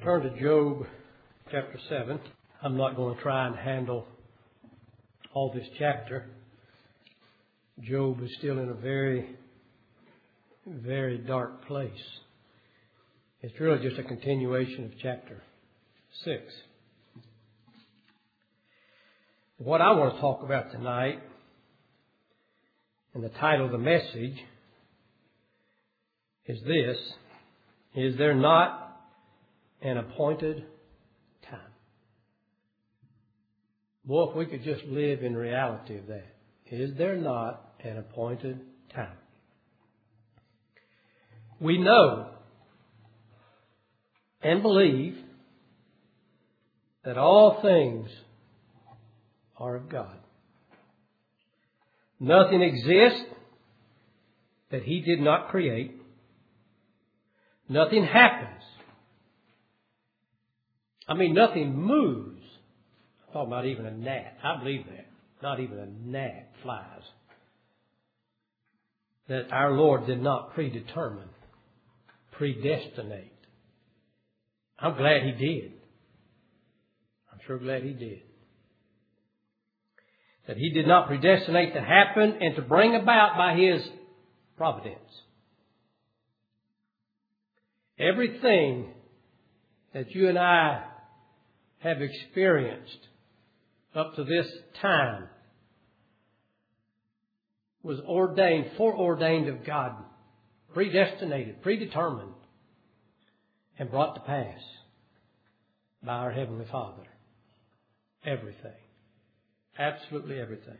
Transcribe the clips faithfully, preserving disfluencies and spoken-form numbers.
Turn to Job chapter seven. I'm not going to try and handle all this chapter. Job is still in a very, very dark place. It's really just a continuation of chapter six. What I want to talk about tonight, and the title of the message, is this: Is there not an appointed time? Boy, if we could just live in reality of that. Is there not an appointed time? We know and believe that all things are of God. Nothing exists that He did not create. Nothing happens. I mean, nothing moves. I'm talking about even a gnat. I believe that. Not even a gnat flies. That our Lord did not predetermine, predestinate. I'm glad He did. I'm sure glad He did. That He did not predestinate to happen and to bring about by His providence. Everything that you and I have experienced up to this time was ordained, foreordained of God, predestinated, predetermined, and brought to pass by our Heavenly Father. Everything. Absolutely everything.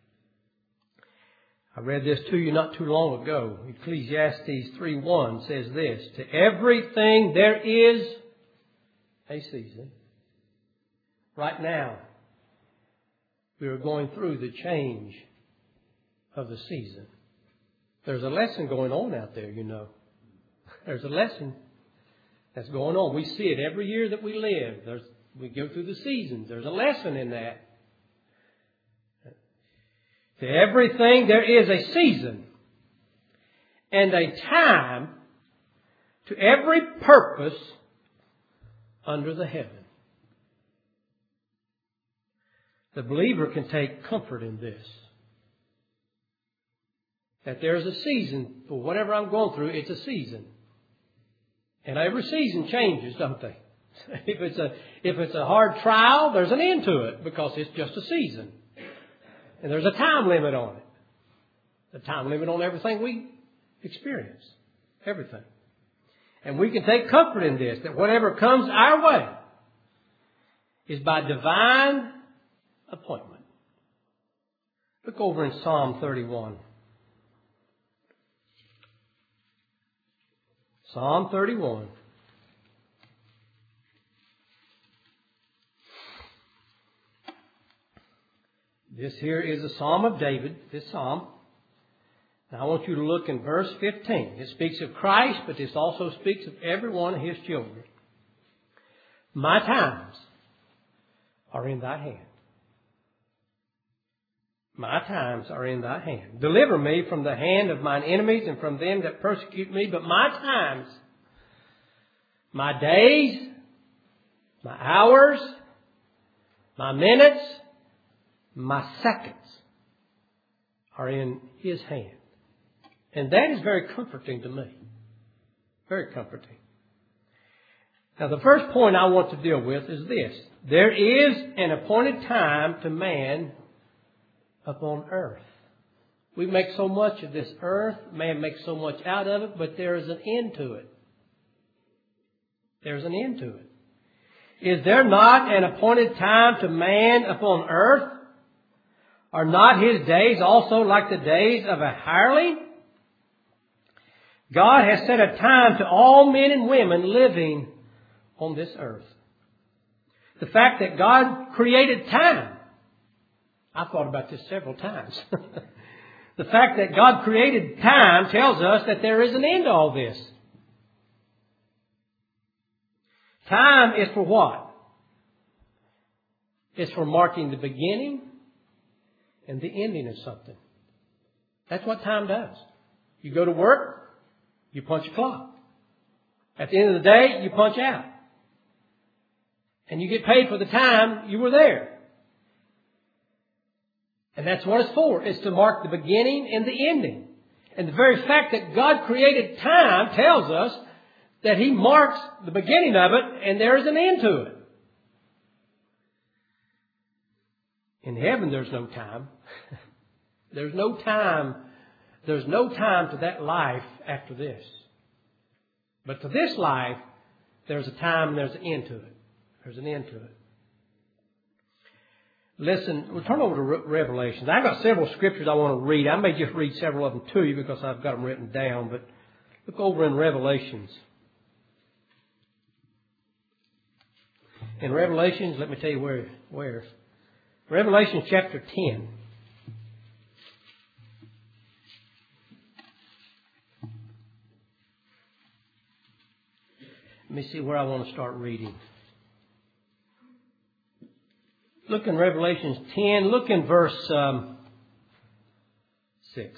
I read this to you not too long ago. Ecclesiastes three one says this: to everything there is a season. Right now, we are going through the change of the season. There's a lesson going on out there, you know. There's a lesson that's going on. We see it every year that we live. There's, we go through the seasons. There's a lesson in that. To everything there is a season and a time to every purpose under the heaven. The believer can take comfort in this. That there is a season for whatever I'm going through. It's a season. And every season changes, don't they? If it's a, if it's a hard trial, there's an end to it because it's just a season. And there's a time limit on it. A time limit on everything we experience. Everything. And we can take comfort in this, that whatever comes our way is by divine appointment. Look over in Psalm thirty-one. Psalm thirty-one. This here is a Psalm of David, this Psalm. Now I want you to look in verse fifteen. It speaks of Christ, but this also speaks of every one of His children. My times are in thy hand. My times are in thy hand. Deliver me from the hand of mine enemies and from them that persecute me. But my times, my days, my hours, my minutes, my seconds are in His hand. And that is very comforting to me. Very comforting. Now the first point I want to deal with is this. There is an appointed time to man upon earth. We make so much of this earth. Man makes so much out of it, but there is an end to it. There's an end to it. Is there not an appointed time to man upon earth? Are not his days also like the days of a hireling? God has set a time to all men and women living on this earth. The fact that God created time. I've thought about this several times. The fact that God created time tells us that there is an end to all this. Time is for what? It's for marking the beginning and the ending of something. That's what time does. You go to work, you punch a clock. At the end of the day, you punch out. And you get paid for the time you were there. And that's what it's for. It's to mark the beginning and the ending. And the very fact that God created time tells us that He marks the beginning of it and there is an end to it. In heaven there's no time. There's no time. There's no time to that life after this. But to this life, there's a time and there's an end to it. There's an end to it. Listen, we'll turn over to Re- Revelations. I've got several scriptures I want to read. I may just read several of them to you because I've got them written down. But look over in Revelations. In Revelations, let me tell you where. where. Revelation chapter ten. Let me see where I want to start reading. Look in Revelation ten. Look in verse um, six.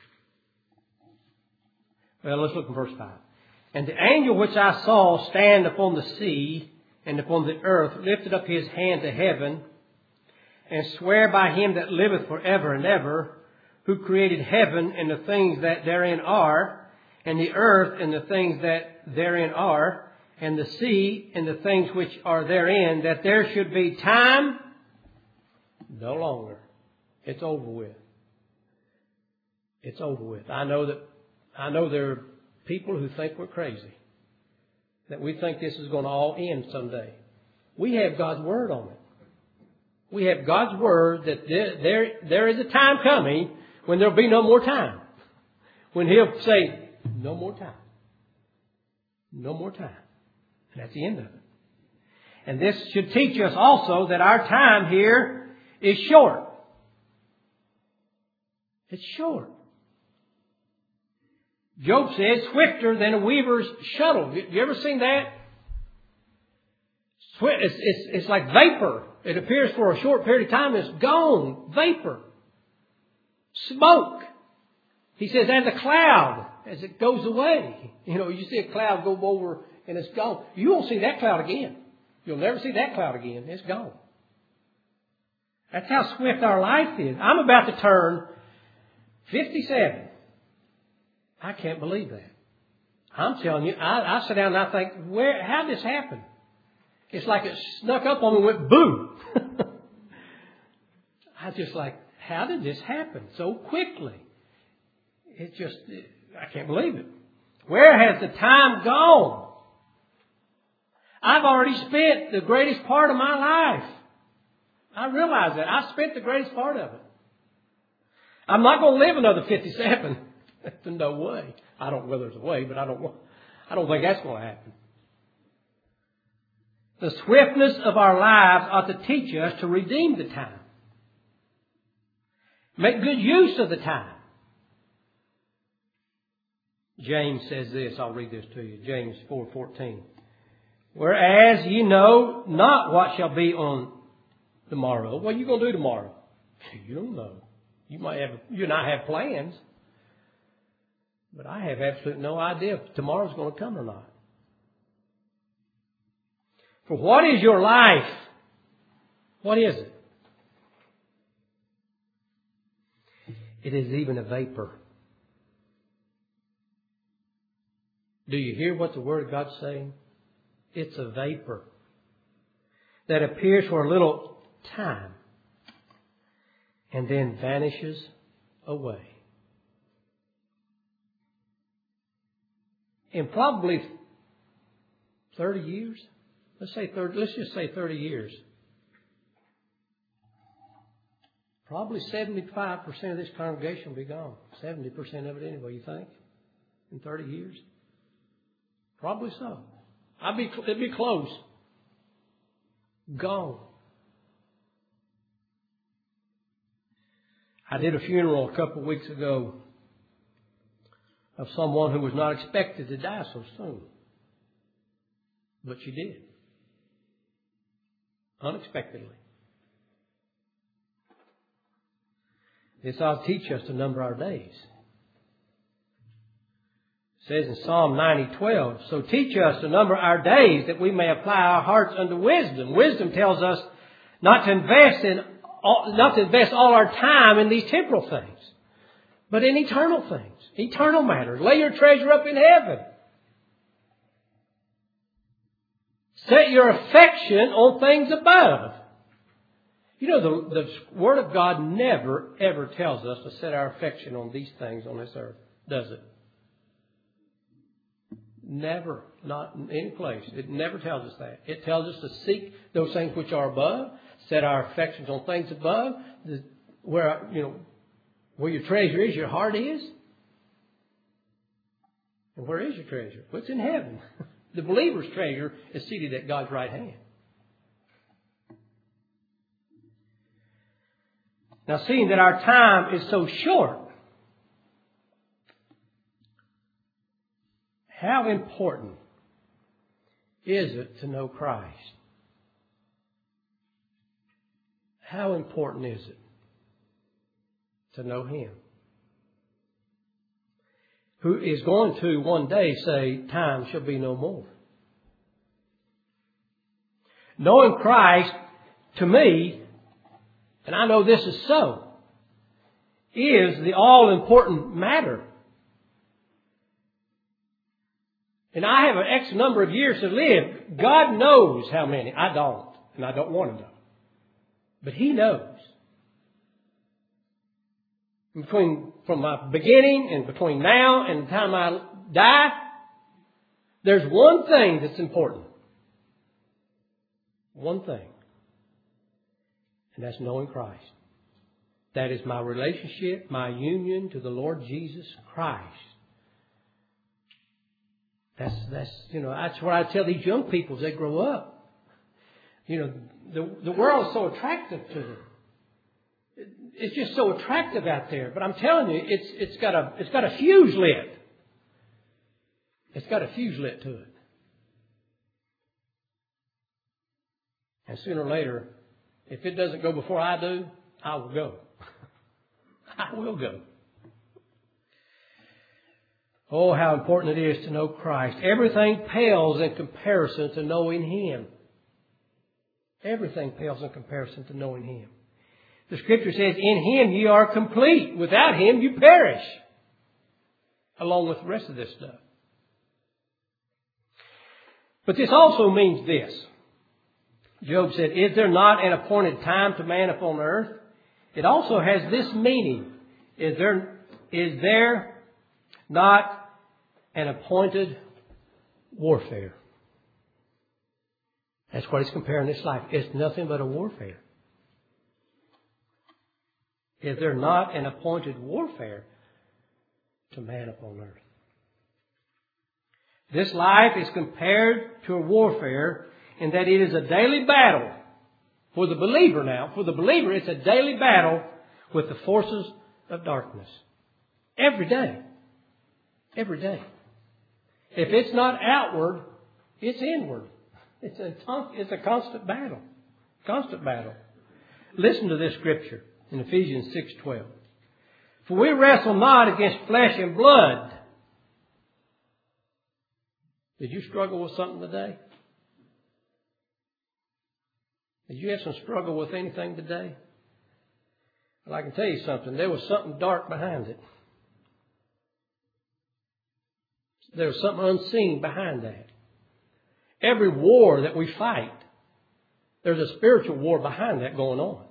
Well, let's look in verse five. And the angel which I saw stand upon the sea and upon the earth lifted up his hand to heaven and swear by Him that liveth forever and ever, who created heaven and the things that therein are, and the earth and the things that therein are, and the sea and the things which are therein, that there should be time no longer. It's over with. It's over with. I know that I know there are people who think we're crazy, that we think this is going to all end someday. We have God's Word on it. We have God's Word that there, there, there is a time coming when there will be no more time. When He'll say, no more time. No more time. And that's the end of it. And this should teach us also that our time here is short. It's short. Job says, swifter than a weaver's shuttle. You ever seen that? It's, it's, it's like vapor. It appears for a short period of time. It's gone. Vapor. Smoke. He says, as a cloud, as it goes away. You know, you see a cloud go over and it's gone. You won't see that cloud again. You'll never see that cloud again. It's gone. That's how swift our life is. I'm about to turn fifty-seven. I can't believe that. I'm telling you, I, I sit down and I think, where, how did this happen? It's like it snuck up on me and went boom. I was just like, how did this happen so quickly? It just, it, I can't believe it. Where has the time gone? I've already spent the greatest part of my life. I realize that. I spent the greatest part of it. I'm not going to live another fifty-seven. There's no way. I don't know whether there's a way, but I don't I don't think that's going to happen. The swiftness of our lives ought to teach us to redeem the time. Make good use of the time. James says this. I'll read this to you. James four fourteen. Whereas ye know not what shall be on the morrow. What are you going to do tomorrow? You don't know. You might have, you and I have plans. But I have absolutely no idea if tomorrow's going to come or not. For what is your life? What is it? It is even a vapor. Do you hear what the Word of God's saying? It's a vapor that appears for a little time and then vanishes away. In probably thirty years, let's say thirty, let's just say thirty years, probably seventy-five percent of this congregation will be gone. seventy percent of it anyway, you think? In thirty years? Probably so. I'd be, it'd be close. Gone. I did a funeral a couple of weeks ago of someone who was not expected to die so soon. But she did. Unexpectedly. This ought to teach us to number our days. says in Psalm ninety twelve, so teach us to number our days that we may apply our hearts unto wisdom. Wisdom tells us not to invest in all, not to invest all our time in these temporal things, but in eternal things, eternal matters. Lay your treasure up in heaven. Set your affection on things above. You know, the, the Word of God never, ever tells us to set our affection on these things on this earth, does it? Never. Not in any place. It never tells us that. It tells us to seek those things which are above, set our affections on things above, where, you know, where your treasure is, your heart is. And where is your treasure? Well, it's in heaven. The believer's treasure is seated at God's right hand. Now, seeing that our time is so short, how important is it to know Christ? How important is it to know Him? Who is going to one day say, time shall be no more. Knowing Christ, to me, and I know this is so, is the all-important matter. And I have an X number of years to live. God knows how many. I don't. And I don't want to know. But He knows. Between, from my beginning and between now and the time I die, there's one thing that's important. One thing. And that's knowing Christ. That is my relationship, my union to the Lord Jesus Christ. That's, that's, you know, that's what I tell these young people as they grow up. You know, the, the world is so attractive to them. It's just so attractive out there. But I'm telling you, it's, it's got a, it's got a fuse lit. It's got a fuse lit to it. And sooner or later, if it doesn't go before I do, I will go. I will go. Oh, how important it is to know Christ. Everything pales in comparison to knowing Him. Everything pales in comparison to knowing Him. The Scripture says, in Him ye are complete. Without Him you perish. Along with the rest of this stuff. But this also means this. Job said, is there not an appointed time to man upon earth? It also has this meaning. Is there, is there not an appointed warfare? That's what he's comparing this life. It's nothing but a warfare. Is there not an appointed warfare to man upon earth? This life is compared to a warfare in that it is a daily battle for the believer now. For the believer, it's a daily battle with the forces of darkness. Every day. Every day. If it's not outward, it's inward. It's a, it's a constant battle. Constant battle. Listen to this scripture in Ephesians six twelve. For we wrestle not against flesh and blood. Did you struggle with something today? Did you have some struggle with anything today? Well, I can tell you something. There was something dark behind it. There was something unseen behind that. Every war that we fight, there's a spiritual war behind that going on.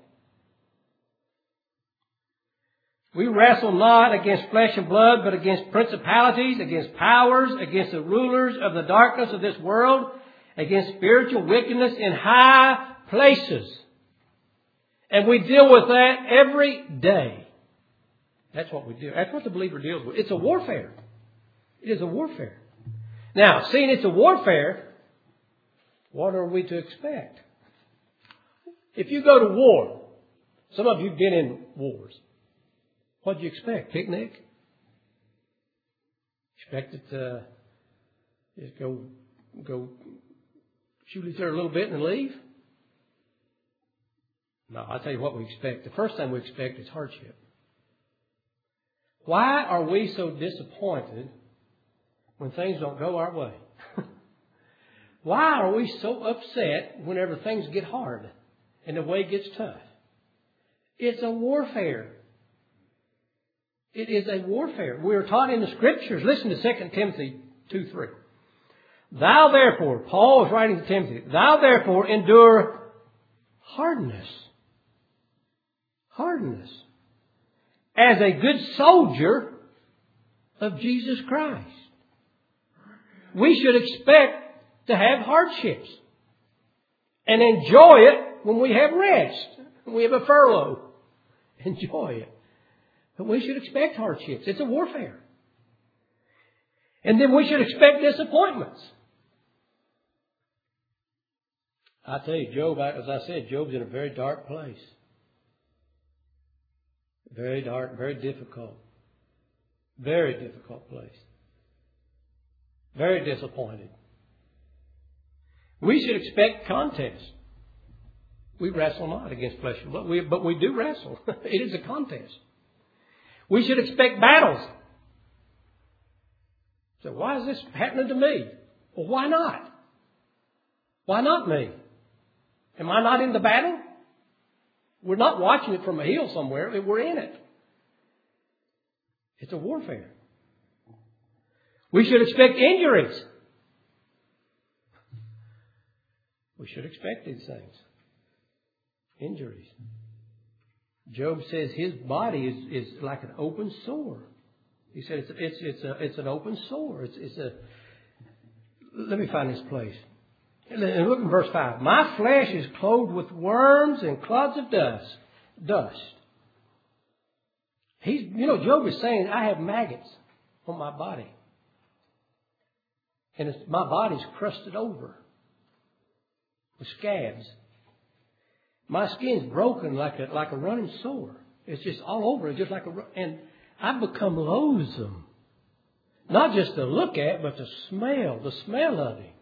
We wrestle not against flesh and blood, but against principalities, against powers, against the rulers of the darkness of this world, against spiritual wickedness in high places. And we deal with that every day. That's what we do. That's what the believer deals with. It's a warfare. It is a warfare. Now, seeing it's a warfare, what are we to expect? If you go to war, some of you have been in wars. What do you expect? Picnic? Expect it to just go, go shoot each other a little bit and then leave? No, I'll tell you what we expect. The first thing we expect is hardship. Why are we so disappointed when things don't go our way? Why are we so upset whenever things get hard and the way gets tough? It's a warfare. It is a warfare. We are taught in the Scriptures. Listen to Second Timothy two three. Thou therefore, Paul is writing to Timothy, thou therefore endure hardness. Hardness. As a good soldier of Jesus Christ. We should expect to have hardships and enjoy it when we have rest, when we have a furlough. Enjoy it. But we should expect hardships. It's a warfare. And then we should expect disappointments. I tell you, Job, as I said, Job's in a very dark place. Very dark, very difficult. Very difficult place. Very disappointed. We should expect contest. We wrestle not against flesh and blood, but we, but we do wrestle. It is a contest. We should expect battles. So why is this happening to me? Well, why not? Why not me? Am I not in the battle? We're not watching it from a hill somewhere. We're in it. It's a warfare. We should expect injuries. We should expect these things. Injuries. Job says his body is, is like an open sore. He said it's it's it's a it's an open sore. It's it's a. Let me find this place. And look at verse five. My flesh is clothed with worms and clods of dust. Dust. He's you know Job is saying I have maggots on my body, and it's, my body's crusted over with scabs. My skin's broken like a like a running sore. It's just all over. It's just like a and I've become loathsome, not just to look at, but to smell. The smell of him.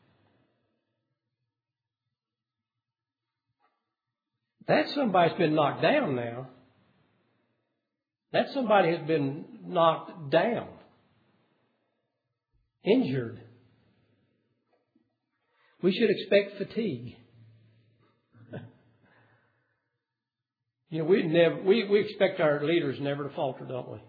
That's somebody who's been knocked down now. That's somebody who's been knocked down, injured. We should expect fatigue. You know, we never we, we expect our leaders never to falter, don't we?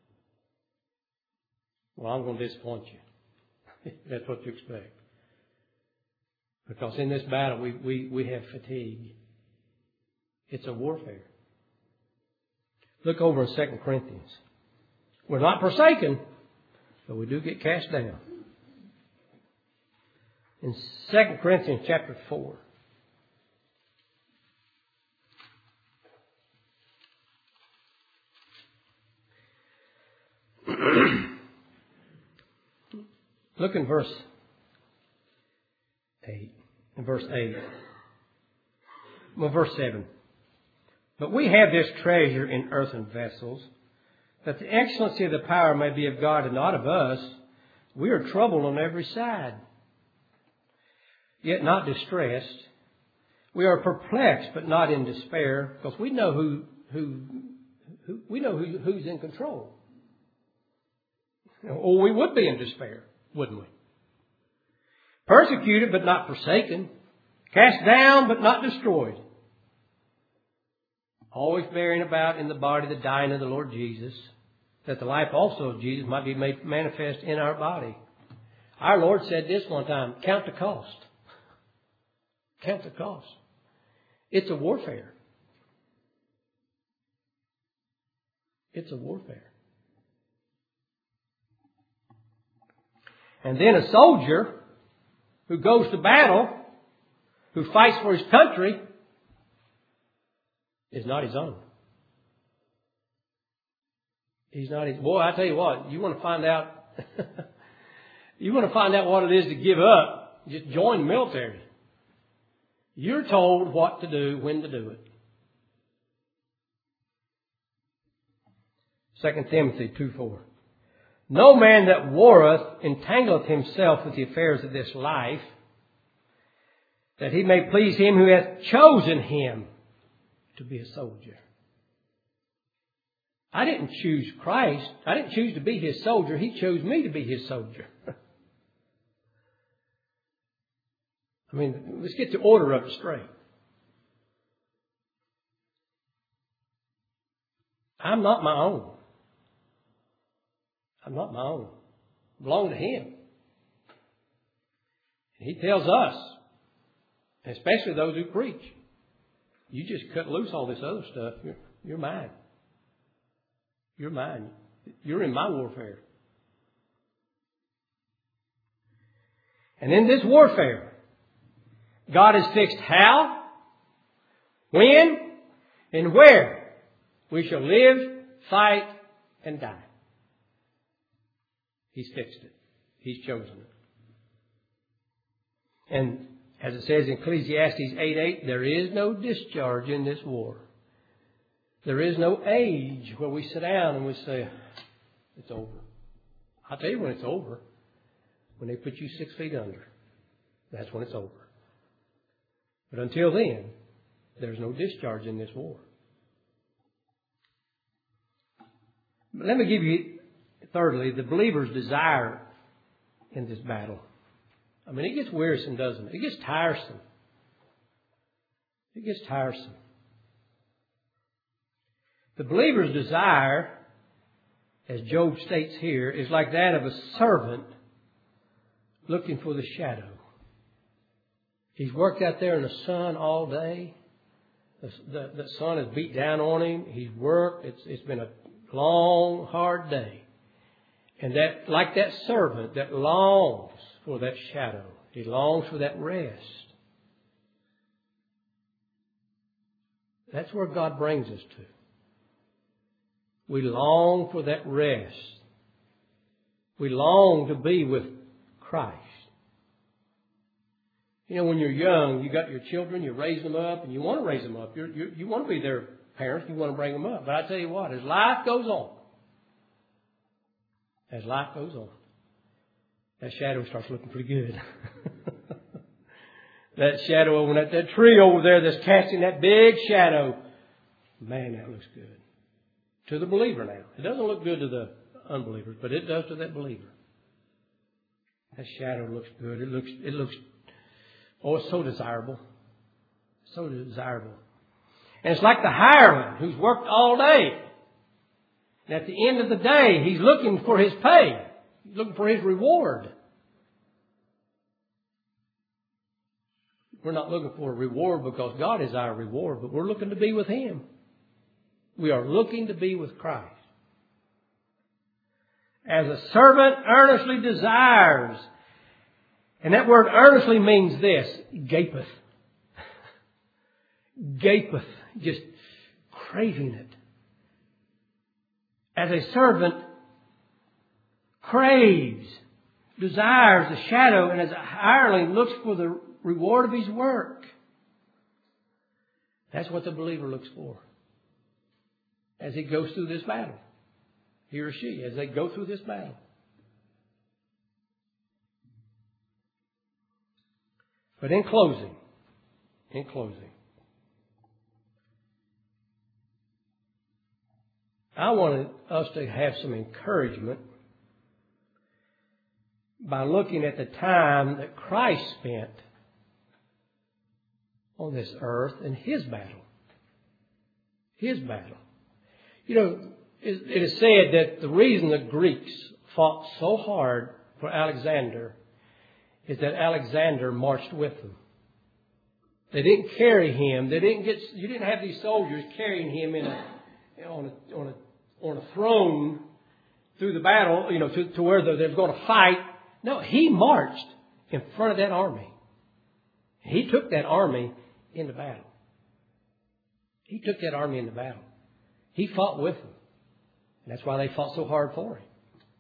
Well, I'm going to disappoint you. That's what you expect. Because in this battle we, we, we have fatigue. It's a warfare. Look over in Second Corinthians. We're not forsaken, but we do get cast down. In Second Corinthians chapter four. Look in verse eight. In verse eight. Well, verse seven. But we have this treasure in earthen vessels, that the excellency of the power may be of God and not of us. We are troubled on every side, yet not distressed. We are perplexed, but not in despair, because we know who who, who we know who, who's in control. Or we would be in despair, wouldn't we? Persecuted, but not forsaken. Cast down, but not destroyed. Always bearing about in the body the dying of the Lord Jesus, that the life also of Jesus might be made manifest in our body. Our Lord said this one time, count the cost. Count the cost. It's a warfare. It's a warfare. And then a soldier who goes to battle, who fights for his country, is not his own. He's not his. Boy, I tell you what, you want to find out, you want to find out what it is to give up, just join the military. You're told what to do, when to do it. Second Timothy two four. No man that warreth entangleth himself with the affairs of this life, that he may please him who hath chosen him to be a soldier. I didn't choose Christ. I didn't choose to be His soldier. He chose me to be His soldier. I mean, let's get the order up straight. I'm not my own. I'm not my own. I belong to Him. And He tells us, especially those who preach, you just cut loose all this other stuff. You're, you're mine. You're mine. You're in my warfare. And in this warfare, God has fixed how, when, and where we shall live, fight, and die. He's fixed it. He's chosen it. And as it says in Ecclesiastes eight eight, there is no discharge in this war. There is no age where we sit down and we say, it's over. I'll tell you when it's over. When they put you six feet under. That's when it's over. But until then, there's no discharge in this war. But let me give you, thirdly, the believer's desire in this battle. I mean, it gets wearisome, doesn't it? It gets tiresome. It gets tiresome. The believer's desire, as Job states here, is like that of a servant looking for the shadow. He's worked out there in the sun all day. The, the, the sun has beat down on him. He's worked. It's, it's been a long, hard day. And that, like that servant that longs for that shadow. He longs for that rest. That's where God brings us to. We long for that rest. We long to be with Christ. You know, when you're young, you got your children, you raise them up, and you want to raise them up. You're, you you want to be their parents, you want to bring them up. But I tell you what, as life goes on, as life goes on, that shadow starts looking pretty good. That shadow over that, that tree over there that's casting that big shadow, man, that looks good. To the believer now. It doesn't look good to the unbelievers, but it does to that believer. That shadow looks good. It looks, it looks, oh, it's so desirable. So desirable. And it's like the hireling who's worked all day. And at the end of the day, he's looking for his pay. He's looking for his reward. We're not looking for a reward because God is our reward, but we're looking to be with Him. We are looking to be with Christ. As a servant earnestly desires. And that word earnestly means this. Gapeth. Gapeth. Just craving it. As a servant craves, desires the shadow, and as a hireling looks for the reward of his work. That's what the believer looks for. As he goes through this battle. He or she, as they go through this battle. But in closing, in closing, I wanted us to have some encouragement by looking at the time that Christ spent on this earth in His battle. His battle. You know, it is said that the reason the Greeks fought so hard for Alexander is that Alexander marched with them. They didn't carry him. They didn't get. You didn't have these soldiers carrying him in a, on a on a on a throne through the battle. You know, to, to where they were going to fight. No, he marched in front of that army. He took that army into battle. He took that army into battle. He fought with them. And that's why they fought so hard for him.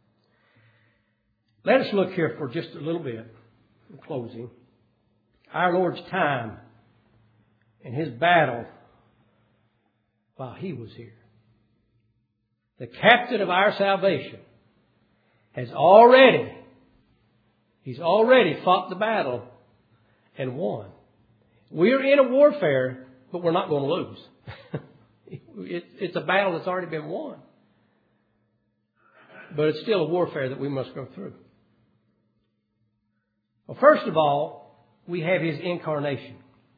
Let us look here for just a little bit in closing. Our Lord's time and His battle while He was here. The captain of our salvation has already, He's already fought the battle and won. We're in a warfare, but we're not going to lose. it, it's a battle that's already been won. but it's still a warfare that we must go through. Well, first of all, we have His incarnation.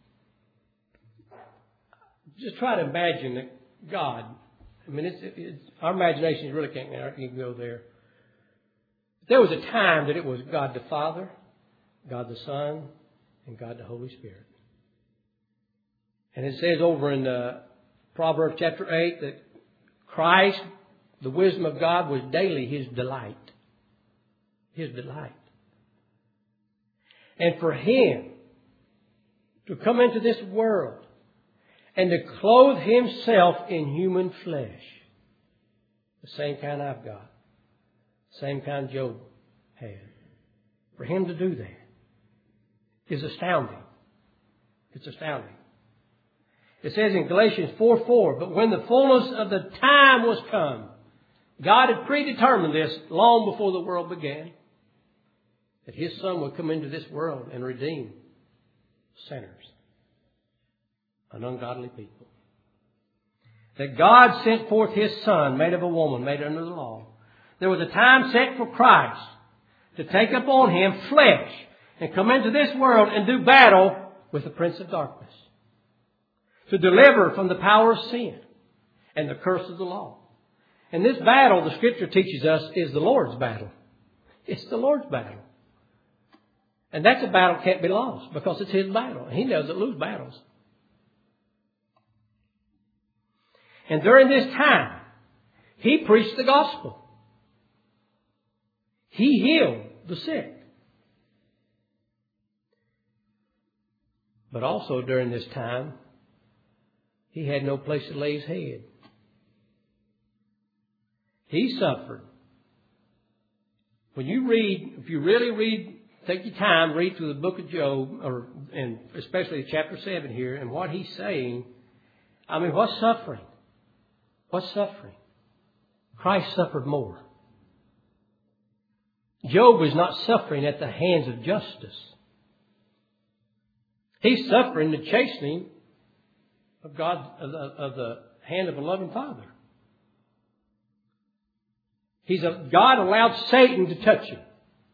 Just try to imagine that God, I mean, it's, it's, our imaginations really can't can go there. There was a time that it was God the Father, God the Son, and God the Holy Spirit. And it says over in uh, Proverbs chapter eight that Christ, the wisdom of God, was daily His delight. His delight. And for Him to come into this world and to clothe Himself in human flesh, the same kind I've got, same kind Job had, for Him to do that is astounding. It's astounding. It says in Galatians four four, but when the fullness of the time was come, God had predetermined this long before the world began, that His Son would come into this world and redeem sinners and ungodly people. That God sent forth His Son, made of a woman, made under the law. There was a time set for Christ to take upon Him flesh and come into this world and do battle with the prince of darkness. To deliver from the power of sin and the curse of the law. And this battle, the Scripture teaches us, is the Lord's battle. It's the Lord's battle. And that's a battle that can't be lost because it's His battle. He doesn't lose battles. And during this time, He preached the gospel. He healed the sick. But also during this time, He had no place to lay His head. He suffered. When you read, if you really read, take your time, read through the book of Job, or and especially chapter seven here, and what he's saying, I mean, what's suffering? What's suffering? Christ suffered more. Job was not suffering at the hands of justice. He's suffering the chastening of God, of the, of the hand of a loving Father. He's a, God allowed Satan to touch him.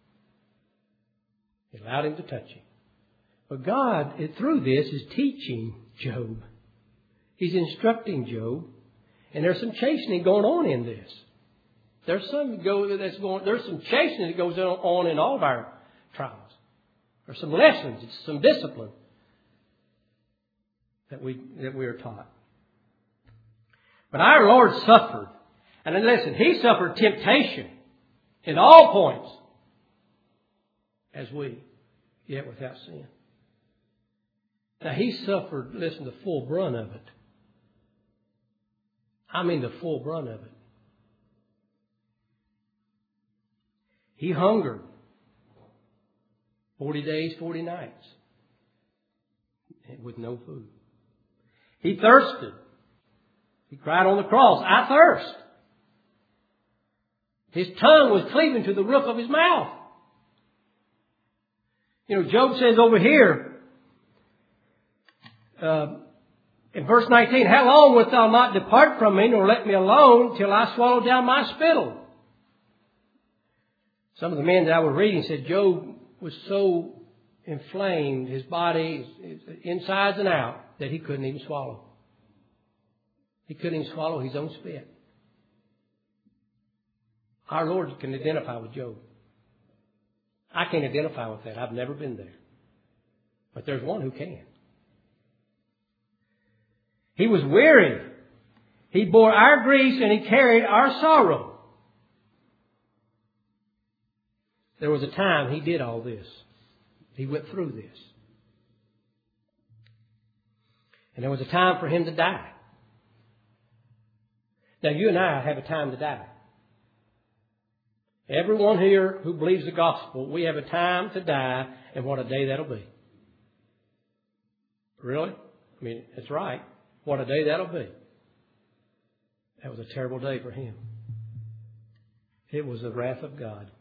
He allowed him to touch him. But God, through this, is teaching Job. He's instructing Job. And there's some chastening going on in this. There's some go that's going. There's some chastening that goes on in all of our trials. There's some lessons, some discipline that we that we are taught. But our Lord suffered, and then listen, He suffered temptation in all points, as we, yet without sin. Now He suffered, listen, the full brunt of it. I mean the full brunt of it. He hungered forty days, forty nights with no food. He thirsted. He cried on the cross, I thirst. His tongue was cleaving to the roof of his mouth. You know, Job says over here, uh, in verse nineteen, how long wilt thou not depart from me, nor let me alone, till I swallow down my spittle? Some of the men that I was reading said Job was so inflamed, his body, his insides and out, that he couldn't even swallow. He couldn't even swallow his own spit. Our Lord can identify with Job. I can't identify with that. I've never been there. But there's one who can. He was weary. He bore our griefs and He carried our sorrow. There was a time He did all this. He went through this. And there was a time for Him to die. Now you and I have a time to die. Everyone here who believes the gospel, we have a time to die, and what a day that'll be. Really? I mean, it's right. What a day that'll be. That was a terrible day for Him. It was the wrath of God.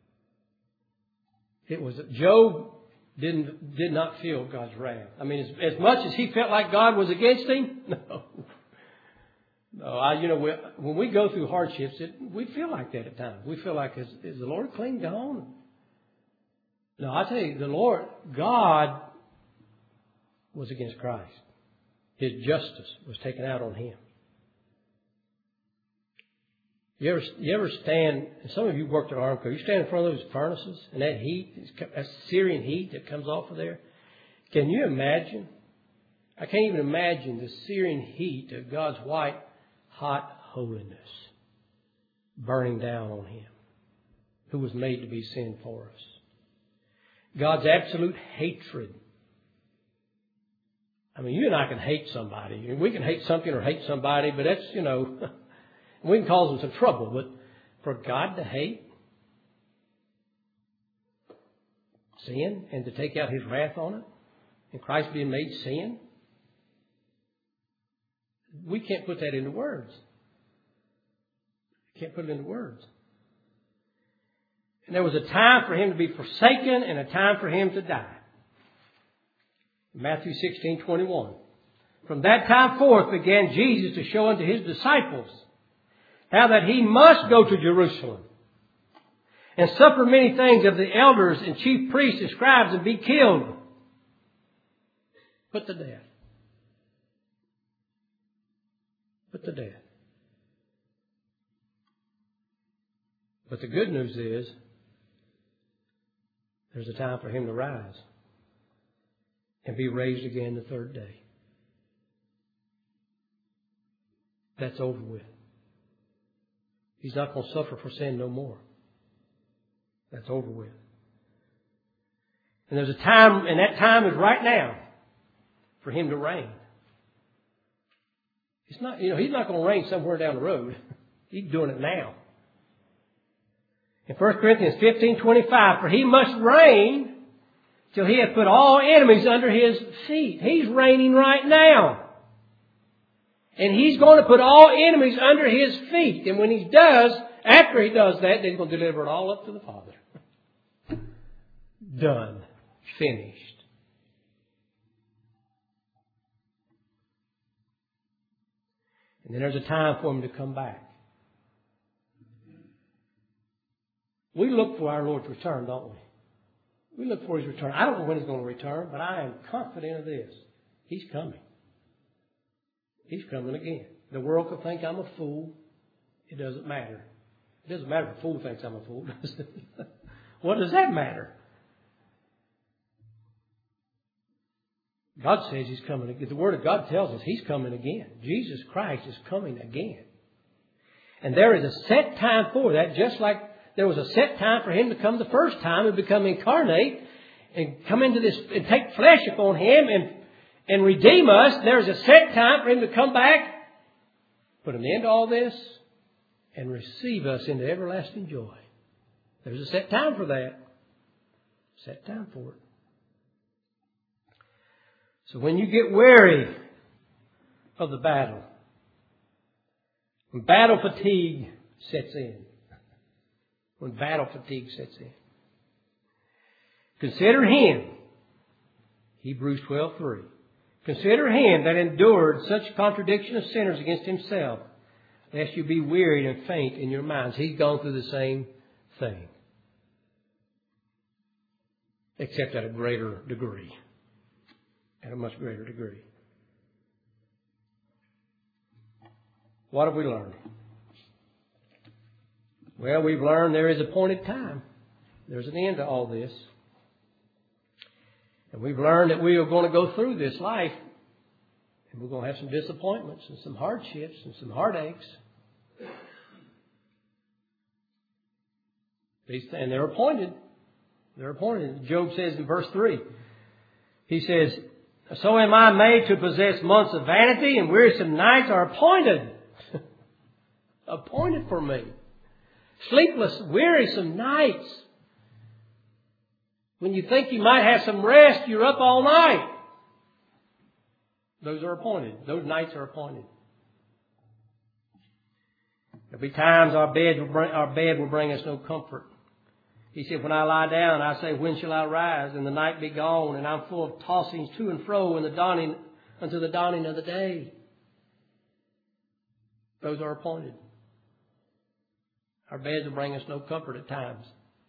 It was, Job didn't, did not feel God's wrath. I mean, as, as much as he felt like God was against him, no. No, I, you know, we, when we go through hardships, it, we feel like that at times. We feel like, is, is the Lord clean gone? No, I tell you, the Lord, God was against Christ. His justice was taken out on Him. You ever, you ever stand, and some of you worked at Armco, you stand in front of those furnaces and that heat, that Syrian heat that comes off of there. Can you imagine? I can't even imagine the Syrian heat of God's white, hot holiness burning down on Him, who was made to be sin for us. God's absolute hatred. I mean, you and I can hate somebody. We can hate something or hate somebody, but that's, you know, we can cause them some trouble. But for God to hate sin and to take out His wrath on it, and Christ being made sin, we can't put that into words. Can't put it into words. And there was a time for Him to be forsaken and a time for Him to die. Matthew sixteen twenty-one. From that time forth began Jesus to show unto His disciples how that He must go to Jerusalem and suffer many things of the elders and chief priests and scribes and be killed, put to death. Put to death. But the good news is there's a time for Him to rise and be raised again the third day. That's over with. He's not going to suffer for sin no more. That's over with. And there's a time, and that time is right now for Him to reign. It's not, you know, He's not going to reign somewhere down the road. He's doing it now. In First Corinthians fifteen twenty-five, for He must reign till He hath put all enemies under His feet. He's reigning right now. And He's going to put all enemies under His feet. And when He does, after He does that, then He's going to deliver it all up to the Father. Done. Finished. And then there's a time for Him to come back. We look for our Lord's return, don't we? We look for His return. I don't know when He's going to return, but I am confident of this. He's coming. He's coming again. The world could think I'm a fool. It doesn't matter. It doesn't matter if a fool thinks I'm a fool, does it? What does that matter? God says He's coming again. The Word of God tells us He's coming again. Jesus Christ is coming again. And there is a set time for that, just like there was a set time for Him to come the first time and become incarnate and come into this and take flesh upon Him and, and redeem us. There's a set time for Him to come back, put an end to all this, and receive us into everlasting joy. There's a set time for that. Set time for it. So when you get weary of the battle, when battle fatigue sets in, when battle fatigue sets in, consider Him, Hebrews twelve three. Consider Him that endured such contradiction of sinners against Himself, lest you be wearied and faint in your minds. He's gone through the same thing, except at a greater degree. At a much greater degree. What have we learned? Well, we've learned there is appointed time. There's an end to all this. And we've learned that we are going to go through this life. And we're going to have some disappointments and some hardships and some heartaches. And they're appointed. They're appointed. Job says in verse three, he says, so am I made to possess months of vanity, and wearisome nights are appointed. Appointed for me. Sleepless, wearisome nights. When you think you might have some rest, you're up all night. Those are appointed. Those nights are appointed. There'll be times our bed will bring, our bed will bring us no comfort. He said, when I lie down, I say, when shall I rise? And the night be gone, and I'm full of tossings to and fro in the dawning, until the dawning of the day. Those are appointed. Our beds will bring us no comfort at times.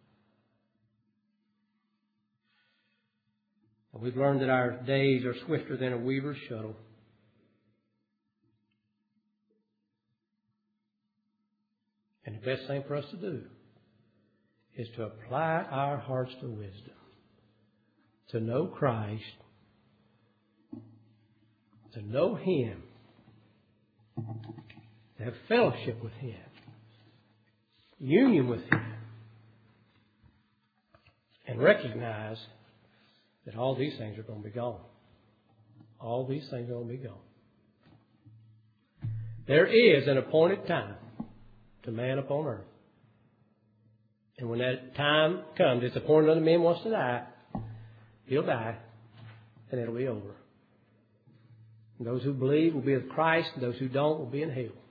And we've learned that our days are swifter than a weaver's shuttle. And the best thing for us to do is to apply our hearts to wisdom, to know Christ, to know Him, to have fellowship with Him, union with Him, and recognize that all these things are going to be gone. All these things are going to be gone. There is an appointed time to man upon earth. And when that time comes, it's appointed unto men wants to die, he'll die, and it'll be over. And those who believe will be with Christ, and those who don't will be in hell.